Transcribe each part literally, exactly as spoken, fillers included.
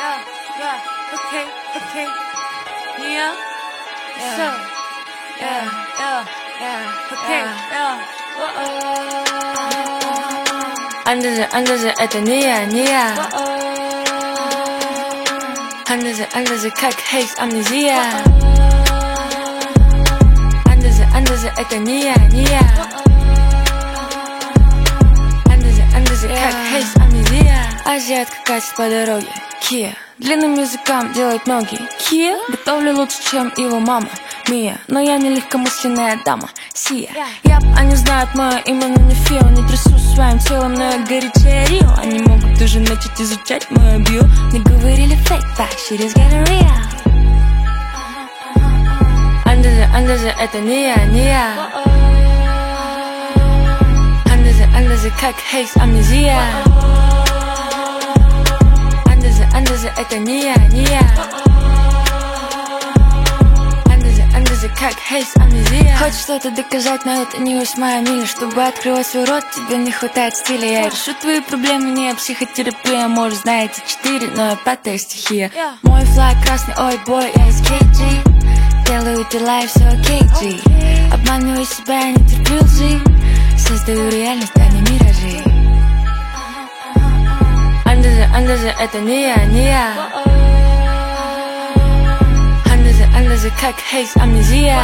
yeah, yeah, okay, okay, yeah, yeah, so, yeah, yeah, yeah, okay, yeah, 앉아서 앉아서 это не я, не я. 앉아서 앉아서 как haze амнезия. 앉아서 앉아서 это не я, не я. 앉아서 앉아서 как haze амнезия. Азиатка катит по дороге, Kia. Длинным языком делает ноги, Kia. Готовлю лучше, чем его мама, Мия. Но я не легкомысленная дама, Сия. Яп, они знают мое имя, но не Фио. Не трясу своим телом, но я горячее Рио. Они могут уже начать изучать мою био. Не говорили fake, but shit is getting real. 앉아서 앉아서 это не я, не я. 앉아서 앉아서 как haze амнезия. 앉아서 это не я, не я. 앉아서 앉아서 как haze амнезия. Хочешь что-то доказать, но это не восьмая миля. Чтобы открывать свой рот, тебе не хватает стиля. Я решу твои проблемы, не психотерапия. Может, знаете четыре, но я пятая стихия. Мой флаг красный, ой, бой, я из кей джи. Делаю дела и все окей, G. Обманываю себя, я не терплю лжи. Создаю реальность, а не миражи. 앉아서 앉아서 это не я, не я. 앉아서 앉아서 как haze амнезия.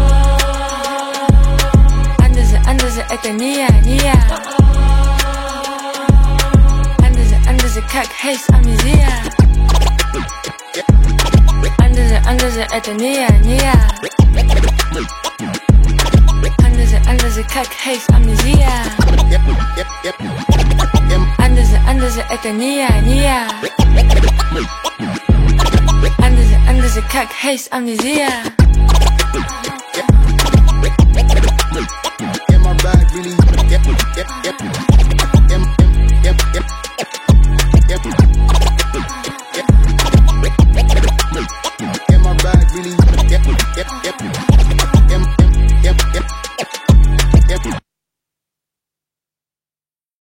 앉아서 앉아서 это не я, не я. 앉아서 앉아서 как haze амнезия. 앉아서 앉아서 это не я, не я. 앉아서 앉아서 как haze амнезия. 앉아서 앉아서 это не я, не я. 앉아서 앉아서 как haze амнезия. In my bag, really. Yep, yep, yep. In, in, yep, yep. Yep. Yep. In my bag, really. Yep, yep, yep.